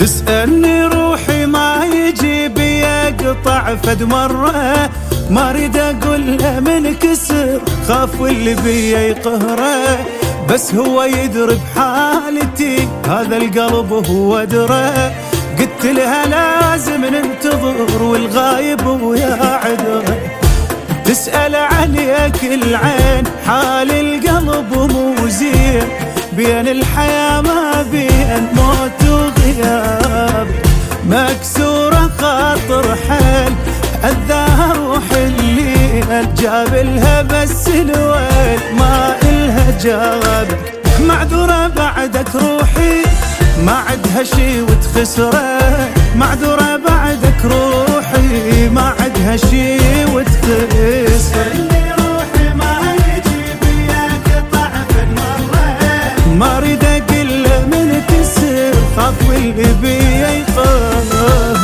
تسألني روحي ما يجي بيقطع فد مرة، ما اريد اقول له منكسر خاف واللي بيا يقهره، بس هو يدري بحالتي هذا القلب هو درى. قلت لها لازم ننتظر والغايب ويا عذره، تسأل عليك العين حال القلب مو زين، بين الحياة ما بين موت وغياب، مكسورة خاطر حيل أذاها روح الليل، جاب لها بس الويل ما إلها جاب. معذورة بعدك روحي ما عدها شي وتخسره، معذورة بعدك روحي ما عدها شي وتخسره. ما اريد اقل من كسر خاف واللي بيا يقهر.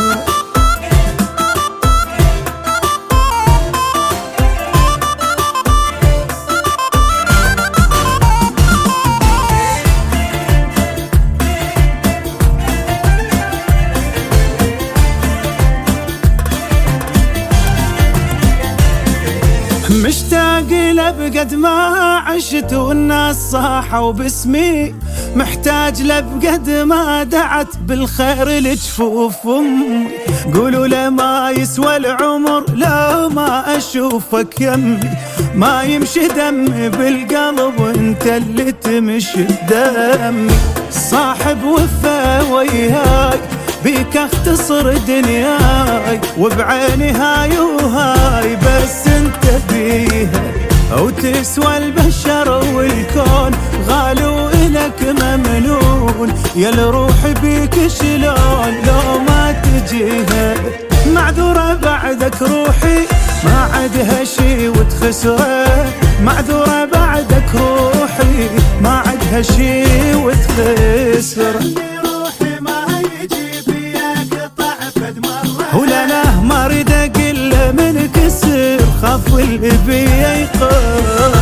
مشتاق له بقد ما عشت والناس صاحوا باسمي، محتاج له بقد ما دعت بالخير لجفوف امي، قولوا له ما يسوى العمر لو ما اشوفك يمي، ما يمشي دمي بالقلب وانت اللي تمشي بدمي، صاحب وفا وياي بيك اختصر دنياي، وبعيني هاي وهاي بس انت بيها، وتسوى البشر والكون غالي وإلك ممنون، يا الروح بيك شلون لو ما تجيها. معذورة بعدك روحي ما عدها شي وتخسره، معذورة بعدك روحي ما عدها شي وتخسره. ولنا ما اريد اقل من كسر خاف واللي بيا يقهر.